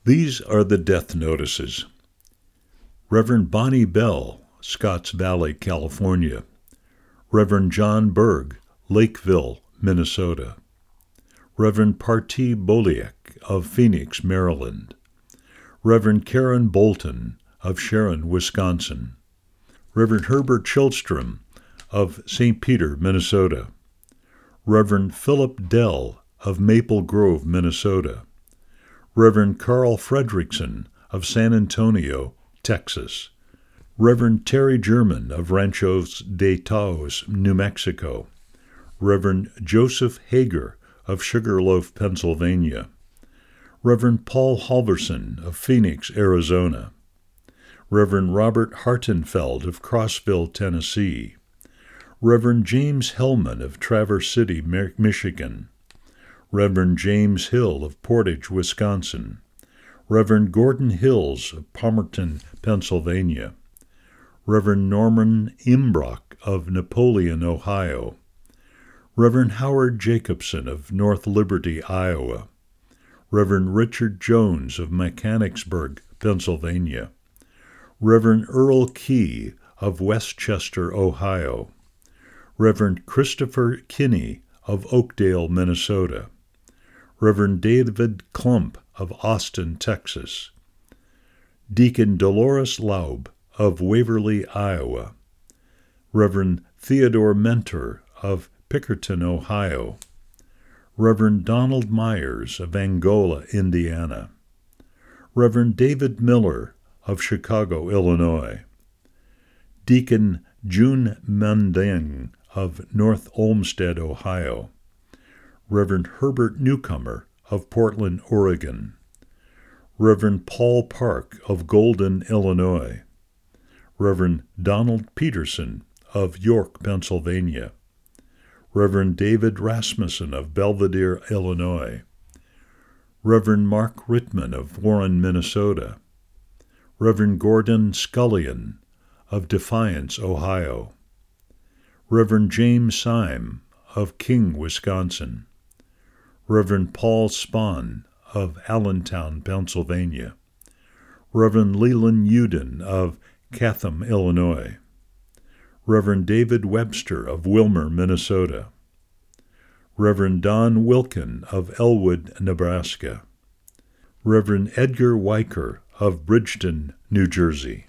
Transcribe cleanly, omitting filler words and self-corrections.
These are the death notices. Reverend Bonnie Bell, Scotts Valley, California. Reverend John Berg, Lakeville, Minnesota. Reverend Partee Boliak of Phoenix, Maryland. Reverend Karen Bolton of Sharon, Wisconsin. Reverend Herbert Schulstrom of St. Peter, Minnesota. Reverend Philip Dell of Maple Grove, Minnesota. Reverend Carl Fredrickson of San Antonio, Texas. Reverend Terry German of Ranchos de Taos, New Mexico. Reverend Joseph Hager of Sugarloaf, Pennsylvania. Reverend Paul Halverson of Phoenix, Arizona. Reverend Robert Hartenfeld of Crossville, Tennessee. Reverend James Hellman of Traverse City, Michigan. Reverend James Hill of Portage, Wisconsin. Reverend Gordon Hills of Palmerton, Pennsylvania. Reverend Norman Imbrock of Napoleon, Ohio. Reverend Howard Jacobson of North Liberty, Iowa. Reverend Richard Jones of Mechanicsburg, Pennsylvania. Reverend Earl Key of Westchester, Ohio. Reverend Christopher Kinney of Oakdale, Minnesota. Reverend David Klump of Austin, Texas. Deacon Dolores Laub of Waverly, Iowa. Reverend Theodore Mentor of Pickerton, Ohio. Reverend Donald Myers of Angola, Indiana. Reverend David Miller of Chicago, Illinois. Deacon June Munding of North Olmsted, Ohio. Reverend Herbert Newcomer of Portland, Oregon. Reverend Paul Park of Golden, Illinois. Reverend Donald Peterson of York, Pennsylvania. Reverend David Rasmussen of Belvedere, Illinois. Reverend Mark Rittman of Warren, Minnesota. Reverend Gordon Scullion of Defiance, Ohio. Reverend James Syme of King, Wisconsin. Reverend Paul Spahn of Allentown, Pennsylvania. Reverend Leland Uden of Chatham, Illinois. Reverend David Webster of Wilmer, Minnesota. Reverend Don Wilkin of Elwood, Nebraska. Reverend Edgar Weicker of Bridgeton, New Jersey.